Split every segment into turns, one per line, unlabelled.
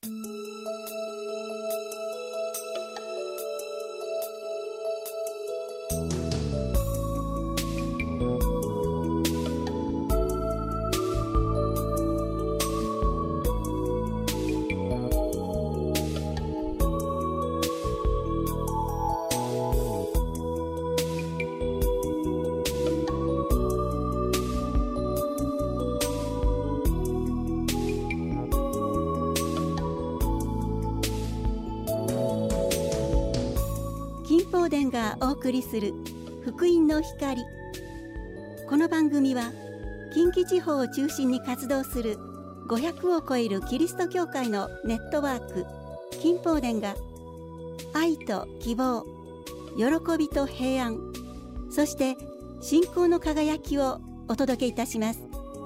東電がお送りする福音の光。この番組は近畿地方を中心に活動する500を超えるキリスト教会のネットワーク近東電が愛と希望、喜びと平安、そして信仰の輝きをお届けいたします。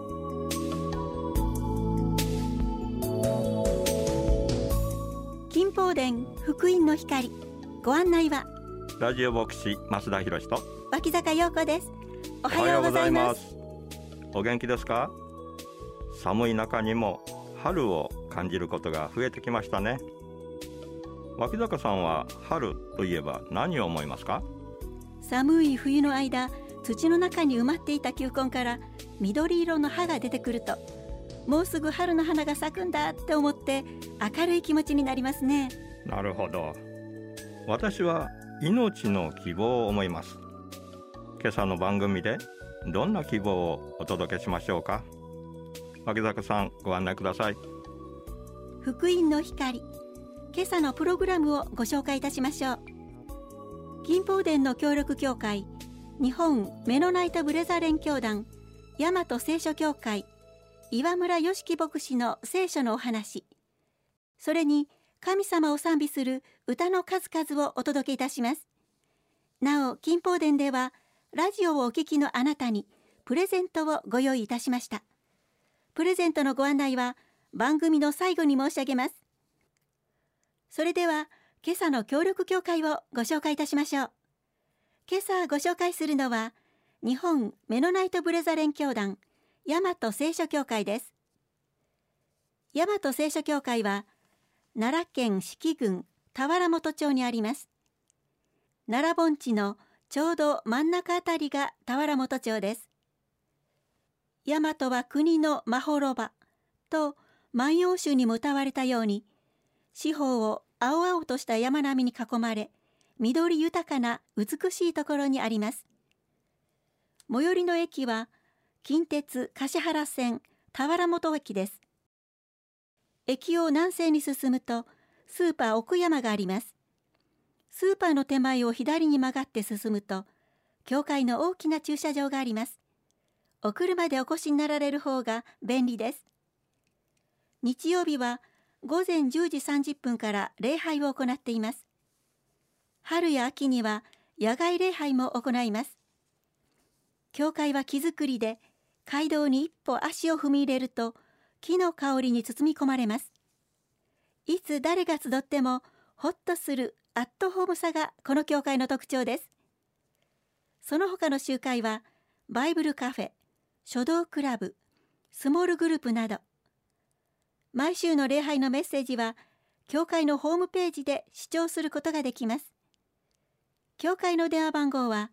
近東電福音の光、ご案内は
ラジオ牧師増田博と
脇坂陽子です。おはようございます。
お元気ですか？寒い中にも春を感じることが増えてきましたね。脇坂さんは春といえば何を思いますか？
寒い冬の間、土の中に埋まっていた球根から緑色の葉が出てくると、もうすぐ春の花が咲くんだって思って明るい気持ちになりますね。
なるほど。私は命の希望を思います。今朝の番組でどんな希望をお届けしましょうか？脇坂さん、ご案内ください。
福音の光、今朝のプログラムをご紹介いたしましょう。近東電の協力協会、日本メノナイトブレザレン教団大和聖書協会岩村良樹牧師の聖書のお話、それに神様を賛美する歌の数々をお届けいたします。なお、近東電ではラジオをお聞きのあなたにプレゼントをご用意いたしました。プレゼントのご案内は番組の最後に申し上げます。それでは今朝の協力協会をご紹介いたしましょう。今朝ご紹介するのは日本メノナイトブレザレン教団大和聖書協会です。大和聖書協会は奈良県四季郡田原本町にあります。奈良盆地のちょうど真ん中あたりが田原本町です。大和は国のまほろばと万葉集にも歌われたように、四方を青々とした山並みに囲まれ、緑豊かな美しいところにあります。最寄りの駅は近鉄橿原線田原本駅です。駅を南西に進むとスーパー奥山があります。スーパーの手前を左に曲がって進むと教会の大きな駐車場があります。お車でお越しになられる方が便利です。日曜日は午前10時30分から礼拝を行っています。春や秋には野外礼拝も行います。教会は木造りで、街道に一歩足を踏み入れると木の香りに包み込まれます。いつ誰が集ってもホッとするアットホームさがこの教会の特徴です。その他の集会はバイブルカフェ、書道クラブ、スモールグループなど。毎週の礼拝のメッセージは教会のホームページで視聴することができます。教会の電話番号は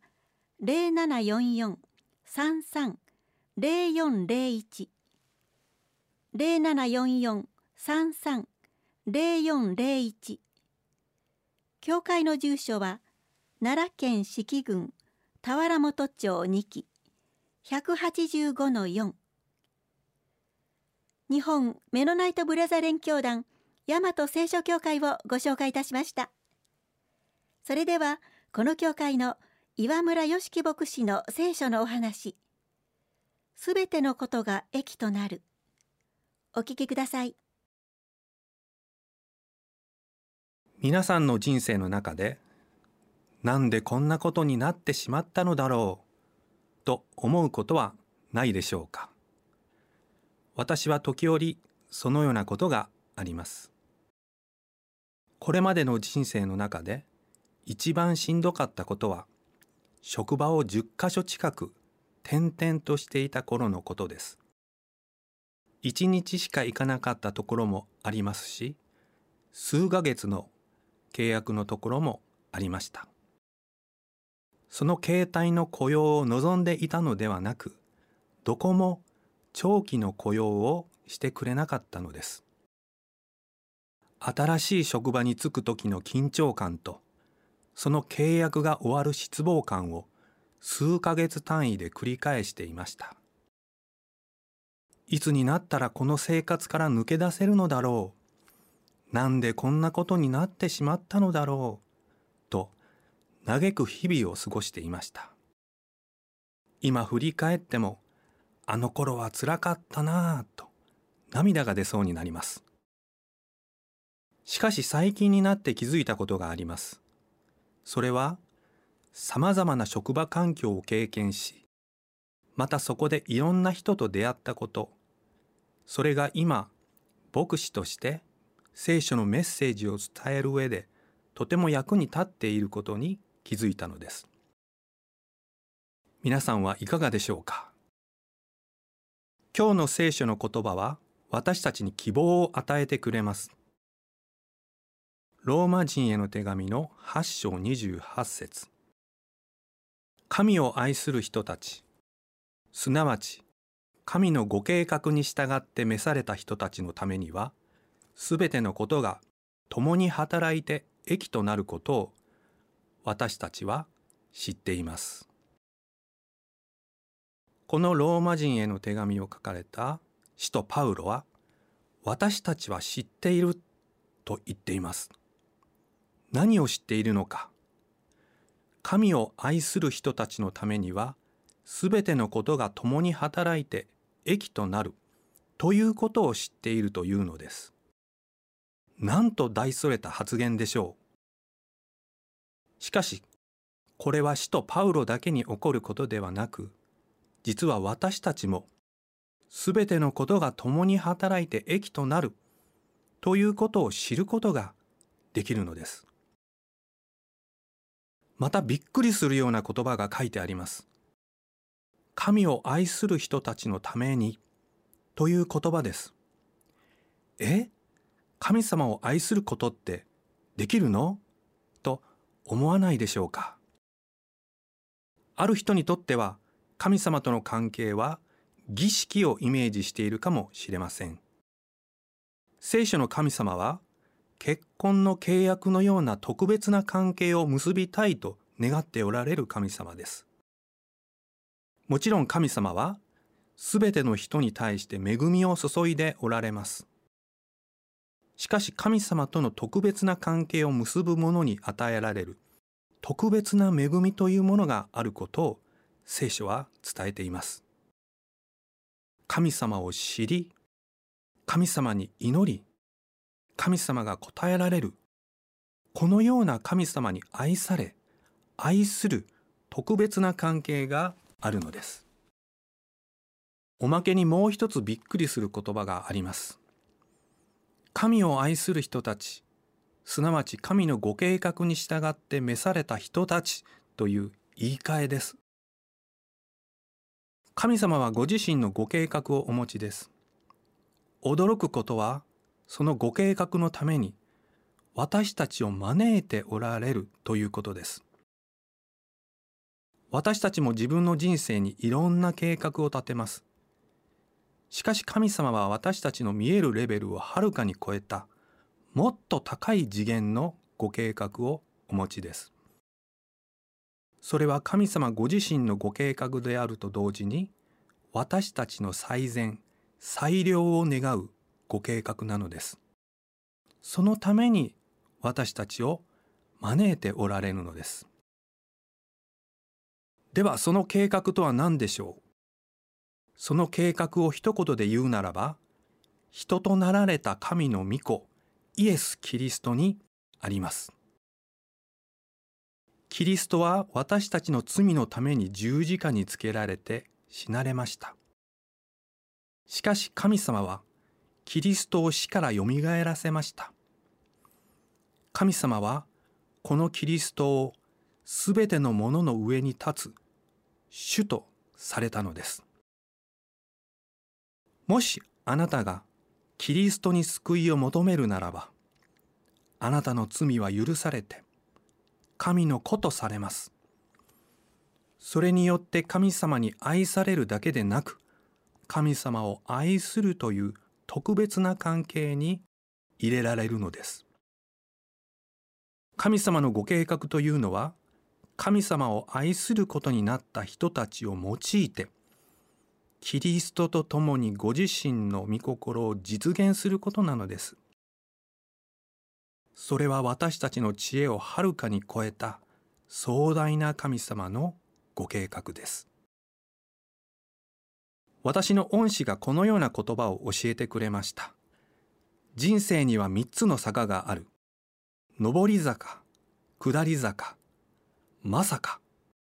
0744-33-0401 0744-33-0401。教会の住所は奈良県四季郡田原本町2期 185-4。日本メノナイトブレザレン教団大和聖書協会をご紹介いたしました。それではこの教会の岩村良樹牧師の聖書のお話、すべてのことが益となる。お聞きください。
皆さんの人生の中で、なんでこんなことになってしまったのだろうと思うことはないでしょうか。私は時折そのようなことがあります。これまでの人生の中で一番しんどかったことは、職場を10カ所近く転々としていた頃のことです。1日しか行かなかったところもありますし、 数ヶ月の契約のところもありました。その形態の雇用を望んでいたのではなく、どこも長期の雇用をしてくれなかったのです。新しい職場に就く時の緊張感と、その契約が終わる失望感を数ヶ月単位で繰り返していました。いつになったらこの生活から抜け出せるのだろう。なんでこんなことになってしまったのだろう。と嘆く日々を過ごしていました。今振り返っても、あの頃はつらかったなぁと涙が出そうになります。しかし最近になって気づいたことがあります。それは、さまざまな職場環境を経験し、またそこでいろんな人と出会ったこと、それが今、牧師として聖書のメッセージを伝える上で、とても役に立っていることに気づいたのです。皆さんはいかがでしょうか。今日の聖書の言葉は、私たちに希望を与えてくれます。ローマ人への手紙の8章28節。神を愛する人たち、すなわち神のご計画に従って召された人たちのためには、すべてのことが共に働いて益となることを私たちは知っています。このローマ人への手紙を書かれた使徒パウロは、私たちは知っていると言っています。何を知っているのか。神を愛する人たちのためには、すべてのことが共に働いて益となるということを知っているというのです。なんと大それた発言でしょう。しかし、これは使徒パウロだけに起こることではなく、実は私たちも、すべてのことが共に働いて益となるということを知ることができるのです。またびっくりするような言葉が書いてあります。神を愛する人たちのためにという言葉です。神様を愛することってできるの？と思わないでしょうか。ある人にとっては神様との関係は儀式をイメージしているかもしれません。聖書の神様は結婚の契約のような特別な関係を結びたいと願っておられる神様です。もちろん神様はすべての人に対して恵みを注いでおられます。しかし神様との特別な関係を結ぶ者に与えられる特別な恵みというものがあることを聖書は伝えています。神様を知り、神様に祈り、神様が答えられる、このような神様に愛され、愛する特別な関係があるのです。おまけにもう一つびっくりする言葉があります。神を愛する人たち、すなわち神のご計画に従って召された人たちという言い換えです。神様はご自身のご計画をお持ちです。驚くことは、そのご計画のために私たちを招いておられるということです。私たちも自分の人生にいろんな計画を立てます。しかし神様は私たちの見えるレベルをはるかに超えた、もっと高い次元のご計画をお持ちです。それは神様ご自身のご計画であると同時に、私たちの最善、最良を願うご計画なのです。そのために私たちを招いておられるのです。ではその計画とは何でしょう。その計画を一言で言うならば、人となられた神の御子、イエス・キリストにあります。キリストは私たちの罪のために十字架につけられて死なれました。しかし神様はキリストを死からよみがえらせました。神様はこのキリストをすべてのものの上に立つ主とされたのです。もしあなたがキリストに救いを求めるならば、 あなたの罪は許されて、神の子とされます。それによって神様に愛されるだけでなく、神様を愛するという特別な関係に入れられるのです。神様のご計画というのは、神様を愛することになった人たちを用いて、キリストと共にご自身の御心を実現することなのです。それは私たちの知恵をはるかに超えた壮大な神様のご計画です。私の恩師がこのような言葉を教えてくれました。人生には3つの坂がある。上り坂、下り坂、まさか。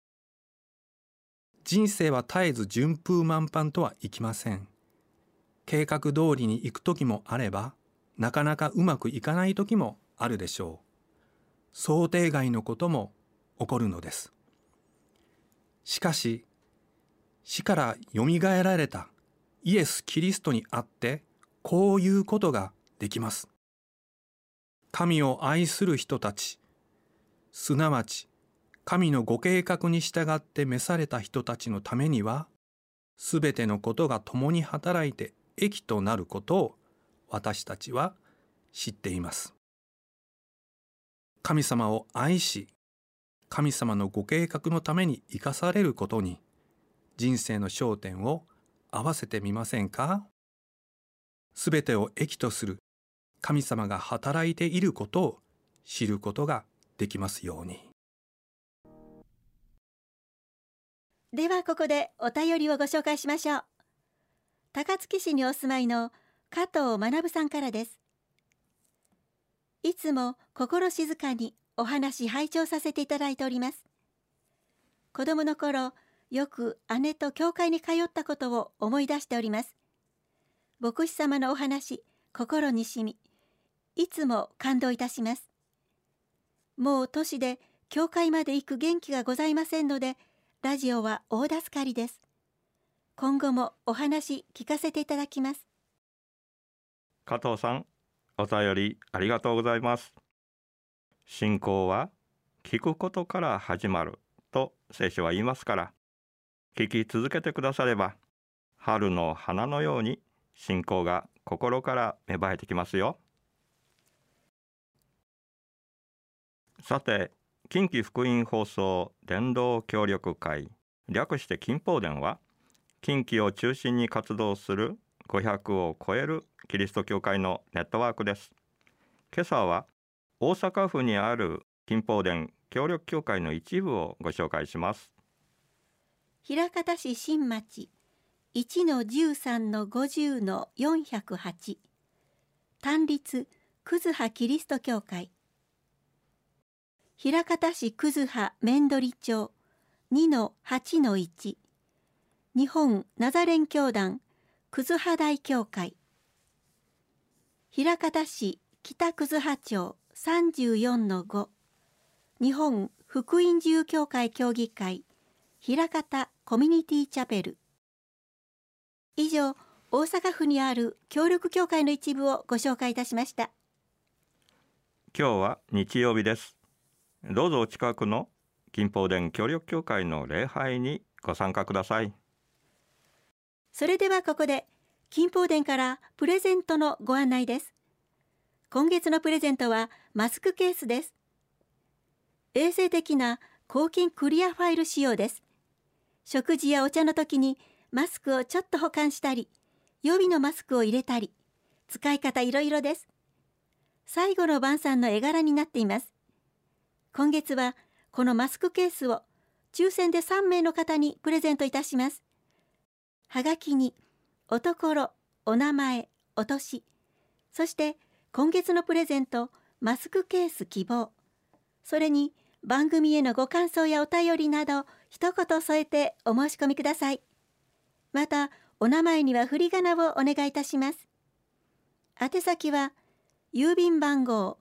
人生は絶えず順風満帆とはいきません。計画通りに行く時もあれば、なかなかうまくいかない時もあるでしょう。想定外のことも起こるのです。しかし、死からよみがえられたイエス・キリストにあって、こういうことができます。神を愛する人たち、すなわち神のご計画に従って召された人たちのためには、すべてのことが共に働いて益となることを私たちは知っています。神様を愛し、神様のご計画のために生かされることに、人生の焦点を合わせてみませんか？すべてを益とする神様が働いていることを知ることができますように。
ではここでお便りをご紹介しましょう。高槻市にお住まいの加藤学さんからです。いつも心静かにお話拝聴させていただいております。子供の頃、よく姉と教会に通ったことを思い出しております。牧師様のお話、心にしみ、いつも感動いたします。もう年で教会まで行く元気がございませんので、ラジオは大助かりです。今後もお話聞かせていただきます。
加藤さん、お便りありがとうございます。信仰は聞くことから始まると聖書は言いますから、聞き続けてくだされば、春の花のように信仰が心から芽生えてきますよ。さて、近畿福音放送伝道協力会、略して近報伝は、近畿を中心に活動する500を超えるキリスト教会のネットワークです。今朝は大阪府にある近報伝協力協会の一部をご紹介します。
枚方市新町 1-13-50-408 単立葛葉キリスト教会、枚方市葛葉面取町 2-8-1 日本ナザレン教団葛葉大教会、枚方市北葛葉町 34-5 日本福音自由教会協議会枚方コミュニティチャペル。以上、大阪府にある協力教会の一部をご紹介いたしました。
今日は日曜日です。どうぞお近くの近報伝協力教会の礼拝にご参加ください。
それではここで近報伝からプレゼントのご案内です。今月のプレゼントはマスクケースです。衛生的な抗菌クリアファイル仕様です。食事やお茶の時にマスクをちょっと保管したり、予備のマスクを入れたり、使い方いろいろです。最後の晩餐の絵柄になっています。今月はこのマスクケースを抽選で3名の方にプレゼントいたします。はがきにおところ、お名前、お年、そして今月のプレゼントマスクケース希望、それに番組へのご感想やお便りなど一言添えてお申し込みください。またお名前には振り仮名をお願いいたします。宛先は郵便番号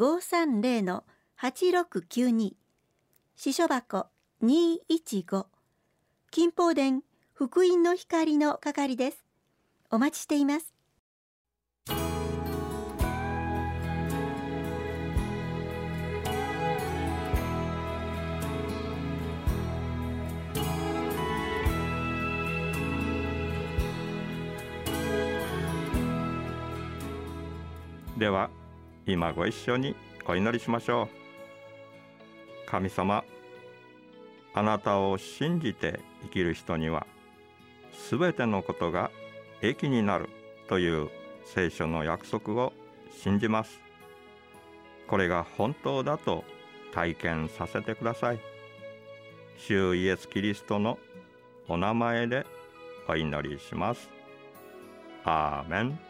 530-8692 支所箱215近報伝福音の光の係です。お待ちしています。
では今ご一緒にお祈りしましょう。神様、あなたを信じて生きる人にはすべてのことが益になるという聖書の約束を信じます。これが本当だと体験させてください。主イエス・キリストのお名前でお祈りします。アーメン。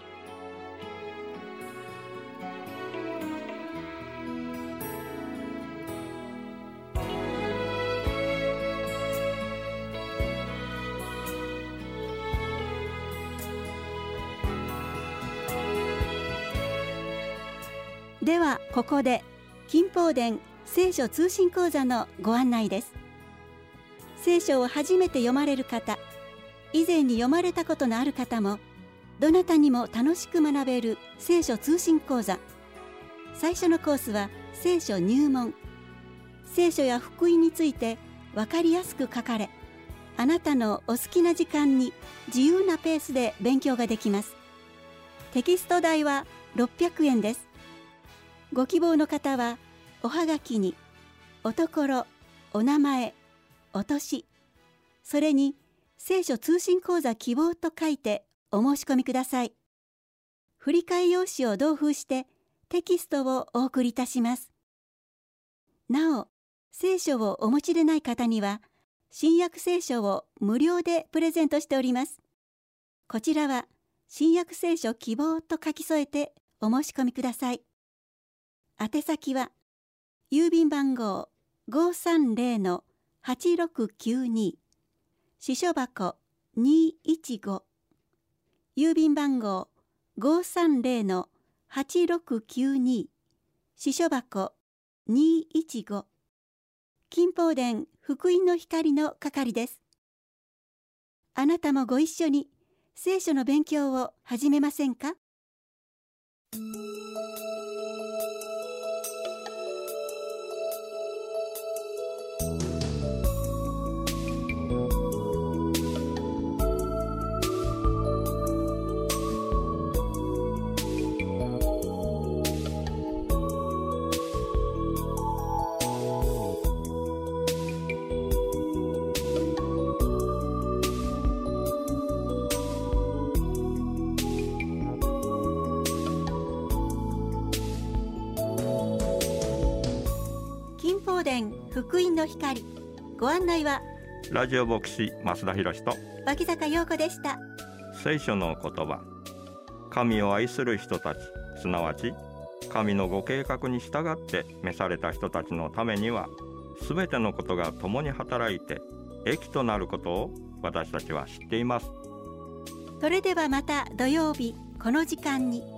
ではここで金宝殿聖書通信講座のご案内です。聖書を初めて読まれる方、以前に読まれたことのある方も、どなたにも楽しく学べる聖書通信講座。最初のコースは聖書入門。聖書や福音について分かりやすく書かれ、あなたのお好きな時間に自由なペースで勉強ができます。テキスト代は600円です。ご希望の方はおはがきにおところ、お名前、お年、それに聖書通信講座希望と書いてお申し込みください。振替用紙を同封してテキストをお送りいたします。なお、聖書をお持ちでない方には新約聖書を無料でプレゼントしております。こちらは新約聖書希望と書き添えてお申し込みください。宛先は郵便番号 530-8692 支所箱215、郵便番号 530-8692 支所箱215、金宝殿福音の光の係です。あなたもご一緒に聖書の勉強を始めませんか？金宝殿福音の光、ご案内は
ラジオ牧師増田博と
脇坂陽子でした。
聖書の言葉、神を愛する人たち、すなわち神のご計画に従って召された人たちのためには、すべてのことが共に働いて益となることを私たちは知っています。
それではまた土曜日この時間に。